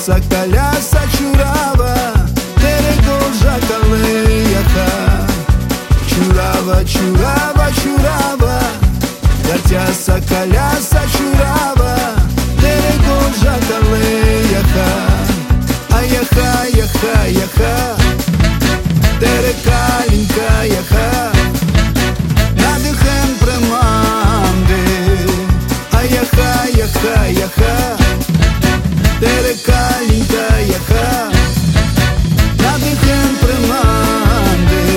соколя сачурава, терегожа калеяха. Чурава, чурава, чурава, гартя соколя сачурава, терегожа калеяха. Аяха, яха, яха, терекаленька, яха. Надихен приманди, аяха, яха, яха, терекаленька, яха. Надихен приманди.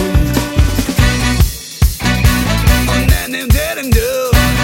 Оненем деренду.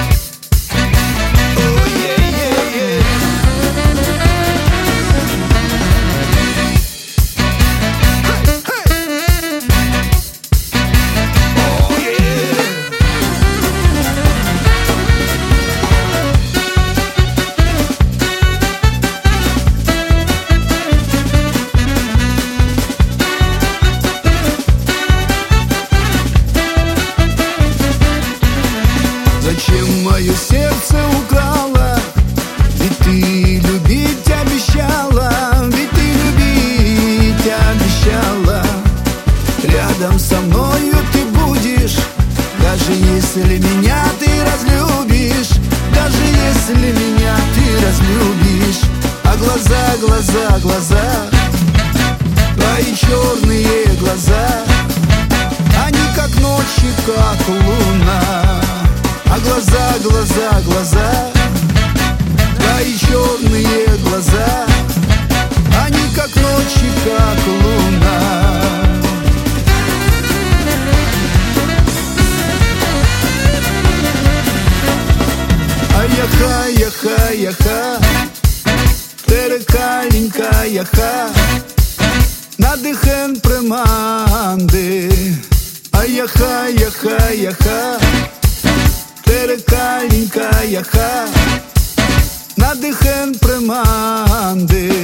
Зачем мое сердце украла? Ведь ты любить обещала, ведь ты любить обещала. Рядом со мною ты будешь, даже если меня ты разлюбишь, даже если меня ты разлюбишь. А глаза, глаза, глаза, твои черные глаза, они как ночь и как луна. А глаза, глаза, глаза, твои черные глаза, они как ночь и как луна. Аяха, яха, яха, терекаленька, яха. Надихен приманди. Аяха, яха, яха, терекаленька, яха. Надихен приманди.